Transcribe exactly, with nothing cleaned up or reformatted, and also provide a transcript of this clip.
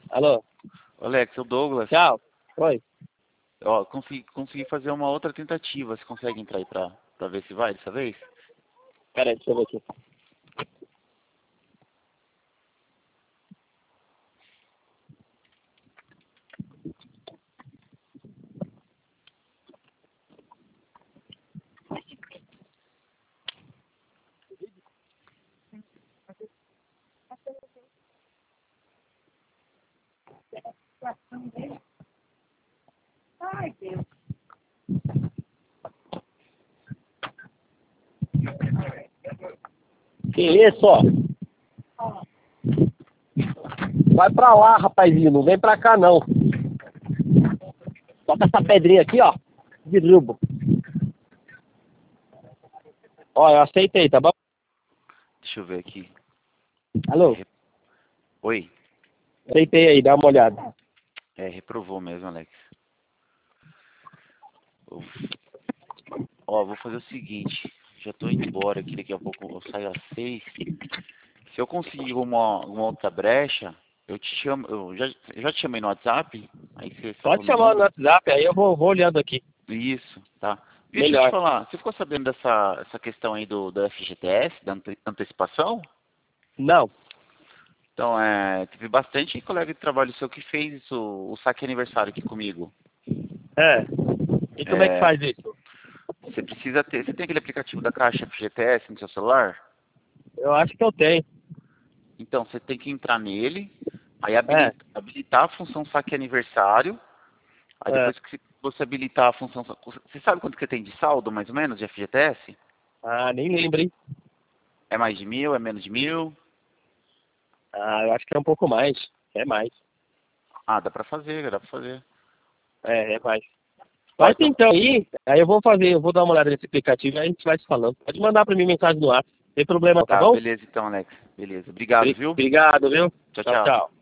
Alô? Alex, é o Douglas. Tchau. Oi. Ó, consegui, consegui fazer uma outra tentativa. Você consegue entrar aí pra, pra ver se vai dessa vez? Pera aí, deixa eu ver aqui. Ai, Deus. Que isso, ó? Vai pra lá, rapazinho. Não vem pra cá, não. Toca essa pedrinha aqui, ó. Derrubo. Ó, eu aceitei, tá bom? Deixa eu ver aqui. Alô? Oi. Aceitei aí, dá uma olhada. É, reprovou mesmo, Alex. Eu- Ó, vou fazer o seguinte. Já tô indo embora aqui, daqui a pouco eu saio às seis. Se eu conseguir uma, uma outra brecha, eu te chamo. Eu já, eu já te chamei no WhatsApp? Aí você Pode salva meu chamar no número? WhatsApp, aí eu vou, vou olhando aqui. Isso, tá. Deixa eu Melhor. te falar, você ficou sabendo dessa essa questão aí do, da F G T S, da ante- antecipação? Não. Então, é, teve bastante colega de trabalho seu que fez isso, o saque aniversário aqui comigo. É. E como é que É, faz isso? você precisa ter, você tem aquele aplicativo da Caixa F G T S no seu celular? Eu acho que eu tenho. Então, você tem que entrar nele, aí É. habilitar, habilitar a função saque aniversário, aí É. depois que você habilitar a função, você sabe quanto que você tem de saldo, mais ou menos, de F G T S? Ah, nem lembro, hein? É mais de mil, é menos de mil? Ah, eu acho que é um pouco mais. É mais. Ah, dá pra fazer, dá pra fazer. É, é mais. Ó, Mas então, então aí, aí eu vou fazer, eu vou dar uma olhada nesse aplicativo e a gente vai se falando. Pode mandar pra mim mensagem no ar. Sem problema, tá tá, bom? beleza então, Alex. Beleza. Obrigado, Bri- viu? Obrigado, viu? Tchau, Tchau, tchau. tchau.